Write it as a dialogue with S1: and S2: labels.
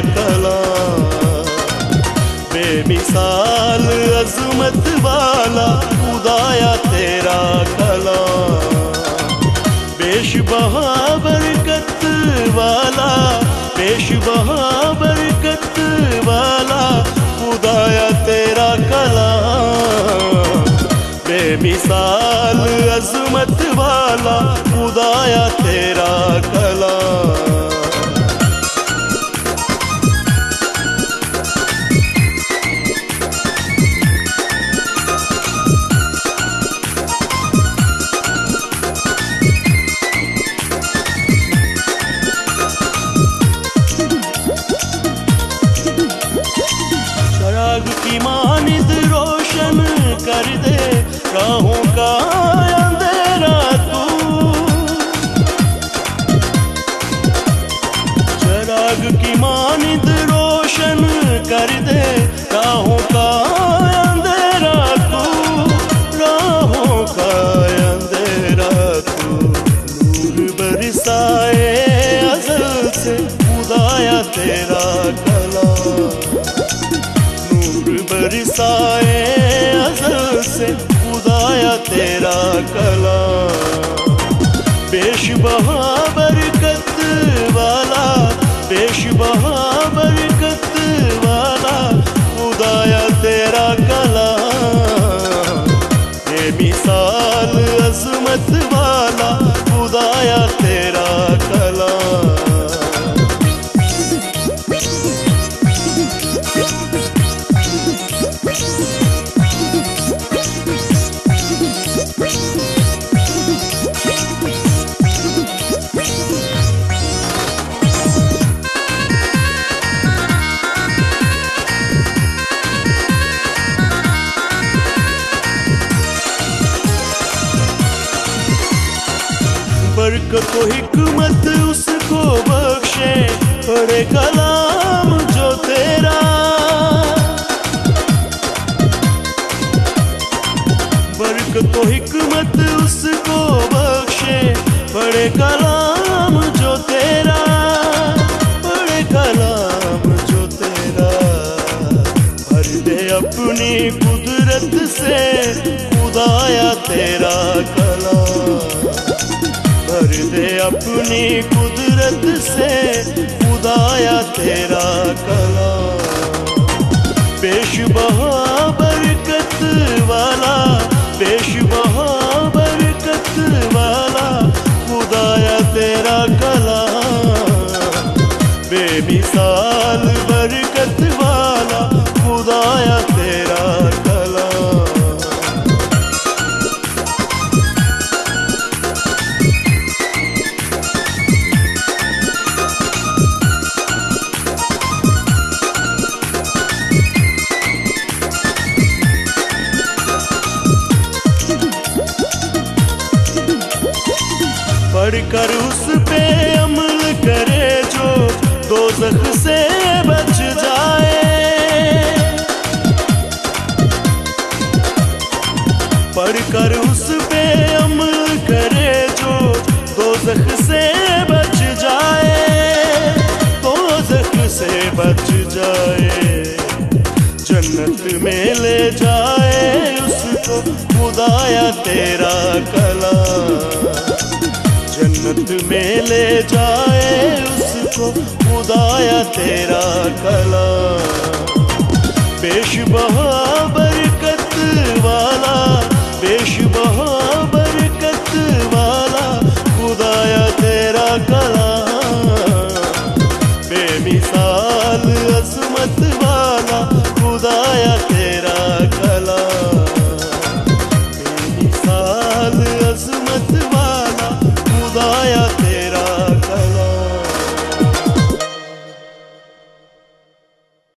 S1: कला। बेमिसाल अजमत वाला खुदाया तेरा कला। बेशबहा बरकत वाला, बेशबहा बरकत वाला खुदाया तेरा कला। बेमिसाल अजमत वाला खुदाया तेरा कला। चराग की मानिद रोशन कर दे राहों का अंधेरा तू। चराग की मानिद रोशन कर दे राहों का अंधेरा तू। राहों का अंधेरा तू। नूर बरसाए अज़ल से खुदाया तेरा कला। बरसाए अज़ल से खुदाया तेरा कला। बेशबहा बरकत वाला, बेशबहा बरकत वाला खुदाया तेरा कला। बेमिसाल अज़मत वाला खुदाया तेरा कला। बरकत व हिकमत उसको बख्शे पढ़े कलाम जो तेरा। बरकत व हिकमत उसको बख्शे पढ़े कलाम जो तेरा। पढ़े कलाम जो तेरा। भर दे अपनी कुदरत से खुदाया तेरा कला। भर दे अपनी कुदरत से खुदाया तेरा कला। बेशबहा बरकत वाला, बेशबहा बरकत वाला खुदाया तेरा कला। बेमिसाल बरकत वाला खुदाया तेरा कला। पढ़कर उस पे अमल करे जो दोज़ख से बच जाए। पढ़कर उस पे अमल करे जो दोज़ख से बच जाए। दोज़ख से बच जाए। जन्नत में ले जाए उसको खुदाया तेरा कला। जन्नत में ले जाए उसको खुदाया तेरा कला। बेशबहा